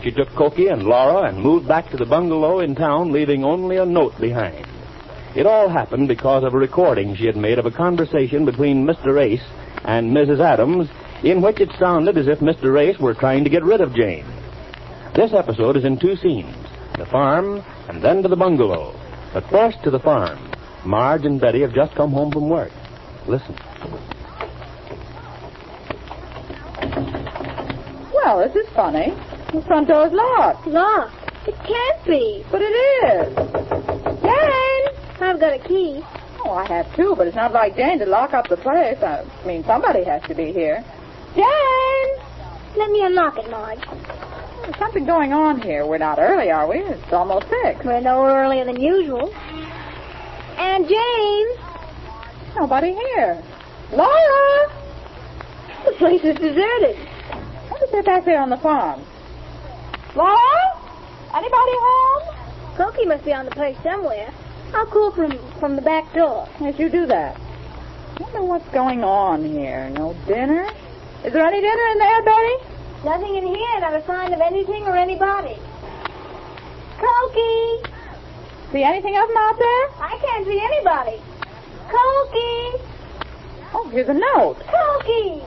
she took Cokie and Laura and moved back to the bungalow in town, leaving only a note behind. It all happened because of a recording she had made of a conversation between Mr. Ace and Mrs. Adams, in which it sounded as if Mr. Ace were trying to get rid of Jane. This episode is in two scenes, the farm and then to the bungalow. But first to the farm. Marge and Betty have just come home from work. Listen. Well, this is funny. The front door's locked. Locked? It can't be. But it is. Jane! I've got a key. Oh, I have too, but it's not like Jane to lock up the place. I mean, somebody has to be here. Jane! Let me unlock it, Marge. There's something going on here. We're not early, are we? It's almost 6. We're no earlier than usual. And Jane! Nobody here. Laura! The place is deserted. What is there back there on the farm? Laura? Anybody home? Cokie must be on the place somewhere. I'll call from the back door. Yes, you do that. I wonder what's going on here. No dinner? Is there any dinner in there, Betty? Nothing in here, not a sign of anything or anybody. Cokie! See anything of them out there? I can't see anybody. Cokie! Oh, here's a note. Cokie!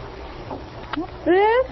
What's this?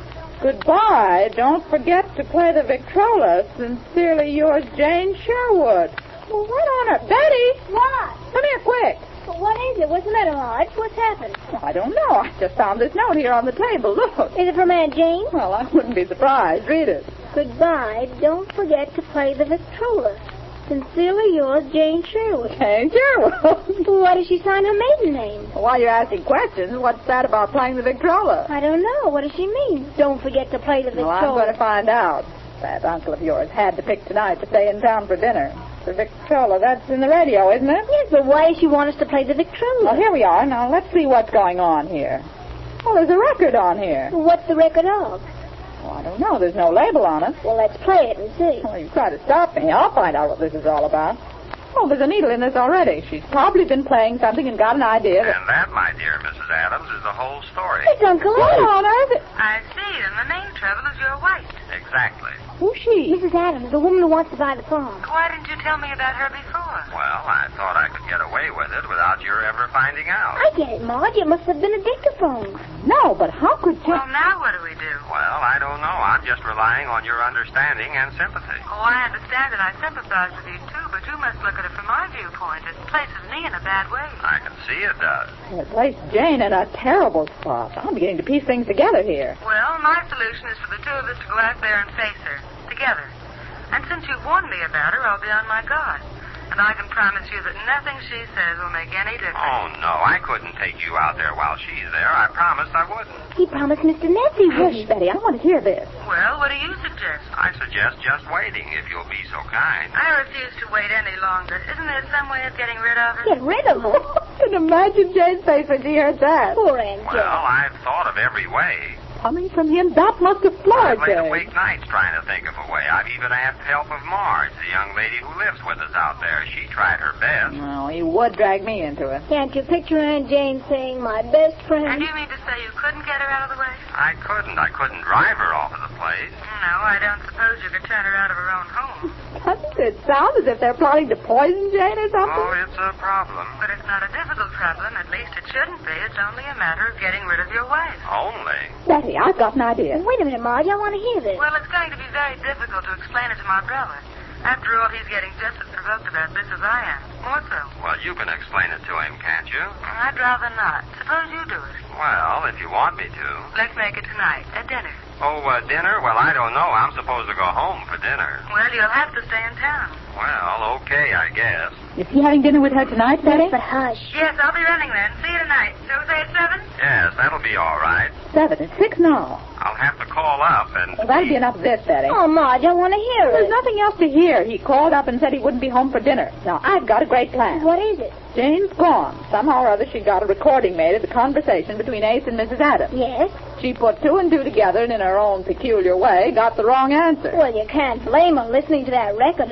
Goodbye. Don't forget to play the Victrola. Sincerely yours, Jane Sherwood. Well, what on earth? Betty! What? Come here quick. Well, what is it? What's the matter, Marge? What's happened? Well, I don't know. I just found this note here on the table. Look. Is it from Aunt Jane? Well, I wouldn't be surprised. Read it. Goodbye. Don't forget to play the Victrola. Sincerely yours, Jane Sherwood. Jane Sherwood? Why does she sign her maiden name? While you're asking questions, what's that about playing the Victrola? I don't know. What does she mean? Don't forget to play the Victrola. Well, I'm going to find out. That uncle of yours had to pick tonight to stay in town for dinner. The Victrola, that's in the radio, isn't it? Yes, but why does she want us to play the Victrola? Well, here we are. Now, let's see what's going on here. Well, there's a record on here. What's the record of? Well, I don't know. There's no label on it. Well, let's play it and see. Well, you try to stop me. I'll find out what this is all about. Oh, there's a needle in this already. She's probably been playing something and got an idea. And that, my dear Mrs. Adams, is the whole story. It's Uncle What Abe. on earth? I see, and the main trouble is your wife. Exactly. Who's she? Mrs. Adams, the woman who wants to buy the farm. Why didn't you tell me about her before? Well, I thought I could get away with it without your ever finding out. I get it, Marge. It must have been a dictaphone. No, but how could she... Well, now what do we do? Well, I don't know. I'm just relying on your understanding and sympathy. Oh, I understand and I sympathize with you, too, but you must look at it from my viewpoint. It places me in a bad way. I can see it does. It placed Jane in a terrible spot. I'm beginning to piece things together here. Well, my solution is for the two of us to go out there and face her, together. And since you've warned me about her, I'll be on my guard. And I can promise you that nothing she says will make any difference. Oh, no, I couldn't take you out there while she's there. I promised I wouldn't. He promised Mr. Ness he would. Hush, Betty. I want to hear this. Well, what do you suggest? I suggest just waiting, if you'll be so kind. I refuse to wait any longer. Isn't there some way of getting rid of her? Get rid of her. I can imagine Jane's face when she heard that. Poor Aunt Jane. Well, I've thought of every way. Coming from him, that must have floored I've laid Jane. awake nights trying to think of a way. I've even asked help of Marge, the young lady who lives with us out there. She tried her best. Oh, he would drag me into it. Can't you picture Aunt Jane saying, my best And friend? you mean to say you couldn't get her out of the way? I couldn't. I couldn't drive her off of the place. No, I don't suppose you could turn her out of her own home. Doesn't it sound as if they're plotting to poison Jane or something? Oh, it's a problem. But it's not a difficult problem. At least it shouldn't be. It's only a matter of getting rid of your wife. Only. Betty, I've got an idea. Wait a minute, Marge. I want to hear this. Well, it's going to be very difficult to explain it to my brother. After all, he's getting just as provoked about this as I am. More so. Well, you can explain it to him, can't you? I'd rather not. Suppose you do it. Well, if you want me to. Let's make it tonight, at dinner. Oh, dinner? Well, I don't know. I'm supposed to go home for dinner. Well, you'll have to stay in town. Well, okay, I guess. Is he having dinner with her tonight, Betty? But hush. Yes, I'll be running then. See you tonight. So say at 7? Yes, that'll be all right. 7. It's 6 now. I'll have to call up and... Well, that'll be enough of this, Betty. Oh, Marge, I want to hear There's it. nothing else to hear. He called up and said he wouldn't be home for dinner. Now, I've got a great plan. What is it? Jane's gone. Somehow or other, she got a recording made of the conversation between Ace and Mrs. Adams. Yes? She put 2 and 2 together and in her own peculiar way got the wrong answer. Well, you can't blame her listening to that record and not knowing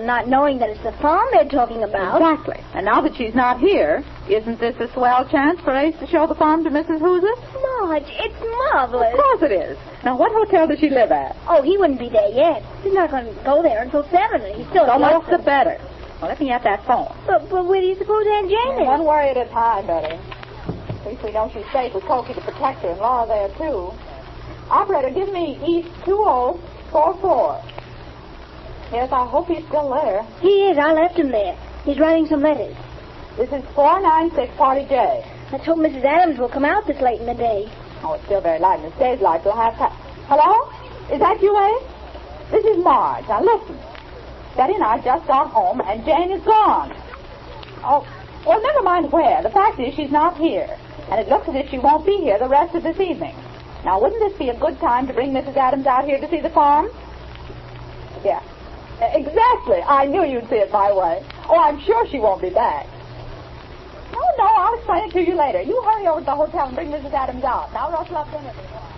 knowing that it's the farm they're talking about. Exactly. And now that she's not here, isn't this a swell chance for Ace to show the farm to Mrs. Hoosier? Marge, it's marvelous. Of course it is. Now, what hotel does she live at? Oh, he wouldn't be there yet. He's not going to go there until 7, and he's still So much lonesome. the better. Well, let me have that phone. But where do you suppose Aunt Jane is? One worry at a time, Betty. At least we know she's safe with Cokie to protect her, and Laura there, too. Operator, give me East 2044. Yes, I hope he's still there. He is. I left him there. He's writing some letters. This is 496 Party J. Let's hope Mrs. Adams will come out this late in the day. Oh, it's still very light in the stage light. We'll have to... Hello? Is that you, Ace? This is Marge. Now, listen. Betty and I just got home, and Jane is gone. Oh, well, never mind where. The fact is she's not here. And it looks as if she won't be here the rest of this evening. Now, wouldn't this be a good time to bring Mrs. Adams out here to see the farm? Yeah. Exactly. I knew you'd see it my way. Oh, I'm sure she won't be back. Oh, no, I'll explain it to you later. You hurry over to the hotel and bring Mrs. Adams out. Now, rustle up dinner.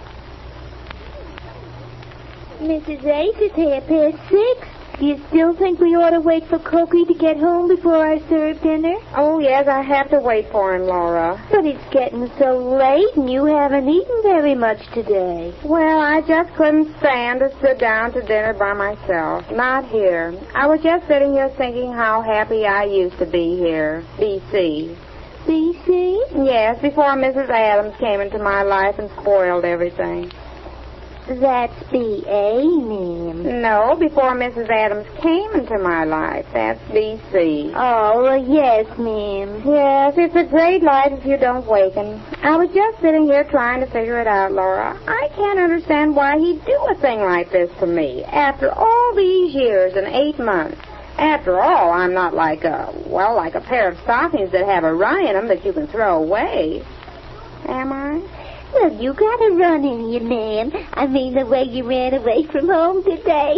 Mrs. Ace, it's 6:30. Do you still think we ought to wait for Cokie to get home before I serve dinner? Oh, yes, I have to wait for him, Laura. But it's getting so late, and you haven't eaten very much today. Well, I just couldn't stand to sit down to dinner by myself. Not here. I was just sitting here thinking how happy I used to be here. B.C. B.C.? Yes, before Mrs. Adams came into my life and spoiled everything. That's B.A., ma'am. No, before Mrs. Adams came into my life. That's B.C. Oh, well, yes, ma'am. Yes, it's a great life if you don't waken. I was just sitting here trying to figure it out, Laura. I can't understand why he'd do a thing like this to me after all these years and 8 months. After all, I'm not like a pair of stockings that have a run in them that you can throw away. Am I? Well, you got a run in you, ma'am. I mean, the way you ran away from home today.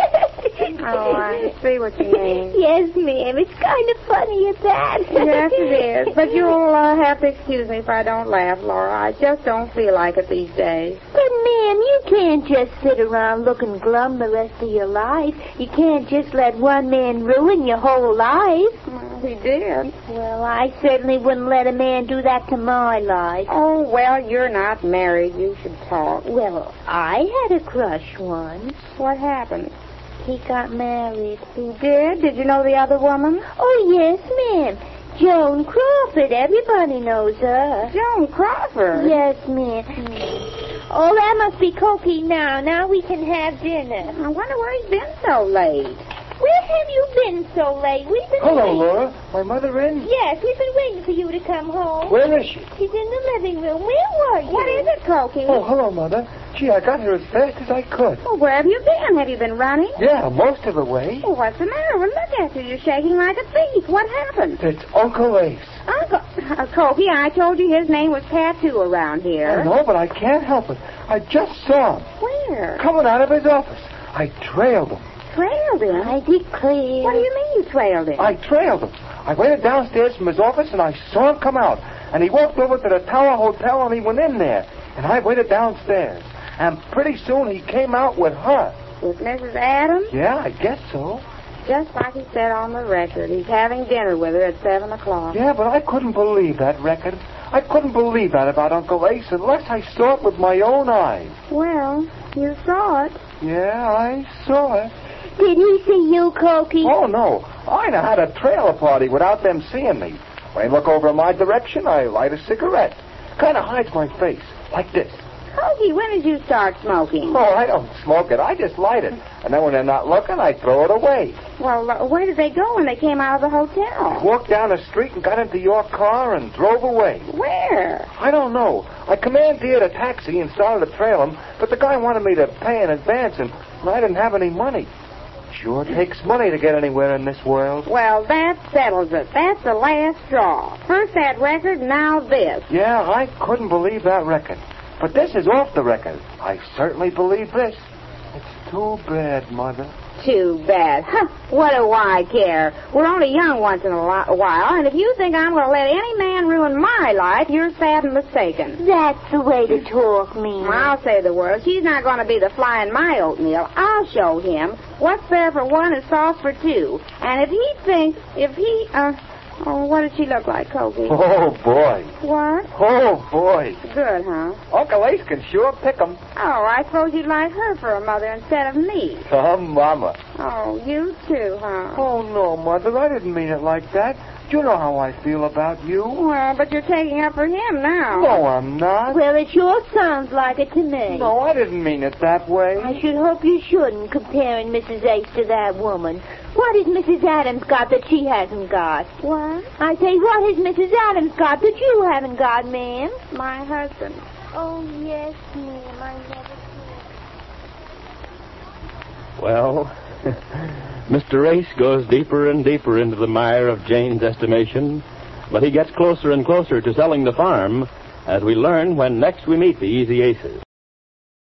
Oh, I see what you mean. Yes, ma'am. It's kind of funny at that. Yes, it is. But you'll have to excuse me if I don't laugh, Laura. I just don't feel like it these days. But, ma'am, you can't just sit around looking glum the rest of your life. You can't just let one man ruin your whole life. Well, he did. Well, I certainly wouldn't let a man do that to my life. Oh, well, you're not married. You should talk. Well, I had a crush once. What happened? He got married. He did? Did you know the other woman? Oh, yes, ma'am. Joan Crawford. Everybody knows her. Joan Crawford? Yes, ma'am. Oh, that must be Cokie now. Now we can have dinner. I wonder where he's been so late. Where have you been so late? We've been Hello, waiting. Laura. My mother in? Yes, we've been waiting for you to come home. Where is she? She's in the living room. Where were you? What is it, Cokie? Oh, hello, Mother. Gee, I got here as fast as I could. Well, where have you been? Have you been running? Yeah, most of the way. Well, what's the matter? Well, look at you. You're shaking like a thief. What happened? It's Uncle Ace. Uncle... Cokie, I told you his name was Tattoo around here. I know, but I can't help it. I just saw him. Where? Coming out of his office. I trailed him. Trailed him? I declare. What do you mean you trailed him? I trailed him. I waited downstairs from his office, and I saw him come out. And he walked over to the Tower Hotel, and he went in there. And I waited downstairs. And pretty soon he came out with her. With Mrs. Adams? Yeah, I guess so. Just like he said on the record. He's having dinner with her at 7 o'clock. Yeah, but I couldn't believe that record. I couldn't believe that about Uncle Ace unless I saw it with my own eyes. Well, you saw it. Yeah, I saw it. Did he see you, Cokie? Oh, no. I know how to trail a party without them seeing me. When they look over in my direction, I light a cigarette. Kind of hides my face, like this. Cokie, when did you start smoking? Oh, I don't smoke it. I just light it. And then when they're not looking, I throw it away. Well, where did they go when they came out of the I hotel? walked down the street and got into your car and drove away. Where? I don't know. I commandeered a taxi and started to trail him, but the guy wanted me to pay in advance, and I didn't have any money. Sure takes money to get anywhere in this world. Well, that settles it. That's the last straw. First that record, now this. Yeah, I couldn't believe that record. But this is off the record. I certainly believe this. It's too bad, Mother. Too bad. Huh, what do I care? We're only young once in a while, and if you think I'm going to let any man ruin my life, you're sad and mistaken. That's the way to talk, Mina. I'll say the word. She's not going to be the fly in my oatmeal. I'll show him what's there for one is sauce for two. And what does she look like, Kobe? Oh, boy. What? Oh, boy. Good, huh? Uncle Ace can sure pick 'em. Oh, I suppose you'd like her for a mother instead of me. Oh, Mama. Oh, you too, huh? Oh, no, Mother. I didn't mean it like that. You know how I feel about you. Well, but you're taking up for him now. No, I'm not. Well, it sure sounds like it to me. No, I didn't mean it that way. I should hope you shouldn't, comparing Mrs. Ace to that woman. What has Mrs. Adams got that she hasn't got? What? I say, what has Mrs. Adams got that you haven't got, ma'am? My husband. Oh, yes, ma'am, I never could. Well, Mr. Ace goes deeper and deeper into the mire of Jane's estimation, but he gets closer and closer to selling the farm, as we learn when next we meet the Easy Aces.